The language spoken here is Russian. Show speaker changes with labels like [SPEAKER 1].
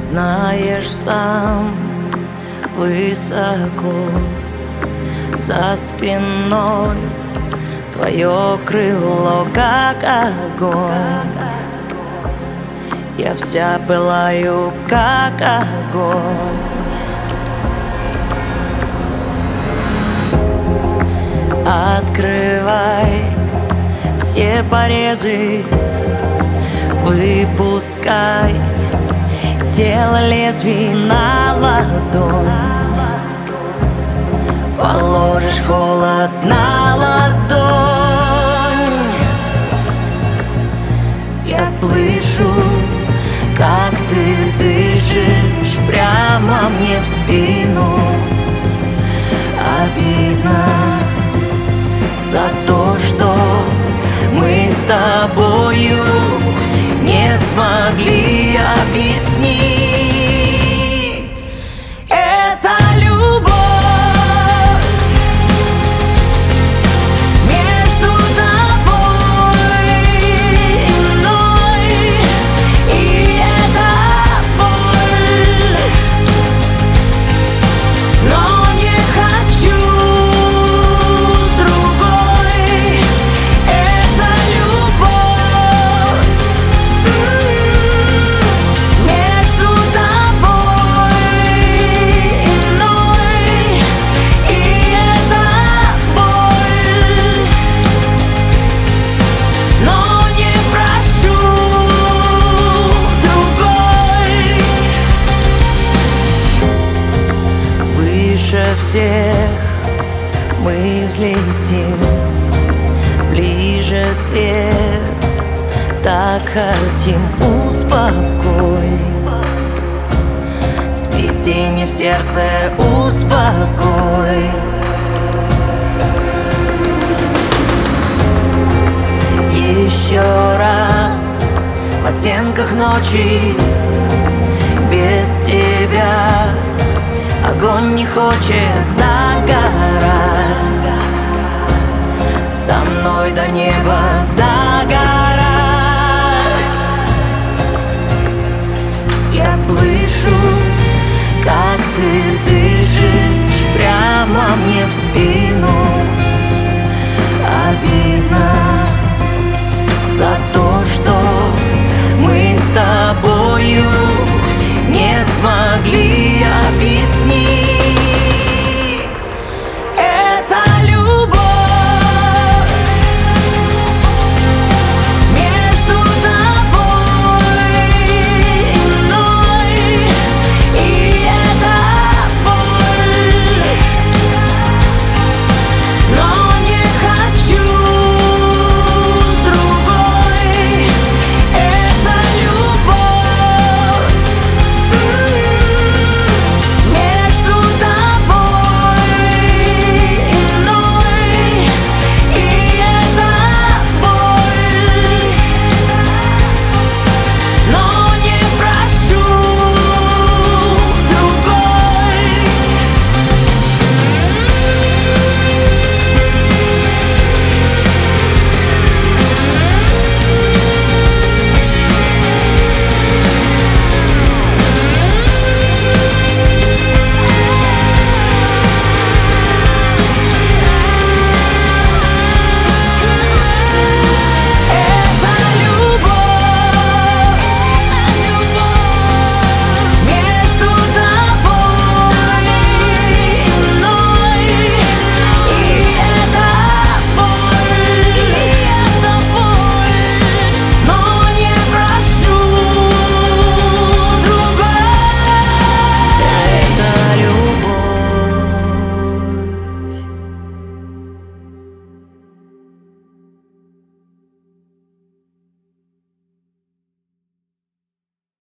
[SPEAKER 1] Знаешь, сам высоко за спиной твое крыло, как огонь. Я вся пылаю, как огонь. Открывай все порезы, выпускай тело лезвий на ладонь. Положишь холод на ладонь. Я слышу, как ты дышишь прямо мне в спину. Обидно за то, что мы с тобою не смогли объяснить. Это любовь между тобой и мной, и это боль, но не хочу другой. Это любовь между тобой и мной, и это боль, но не прошу другой. Выше всех мы взлетим, ближе свет, так хотим. Успокой смятение в сердце, успокой. Еще раз в оттенках ночи, без тебя огонь не хочет догорать. Со мной до неба догорать. Я слышу, как ты дышишь прямо мне в спину. Обидно за то, что мы с тобою не смогли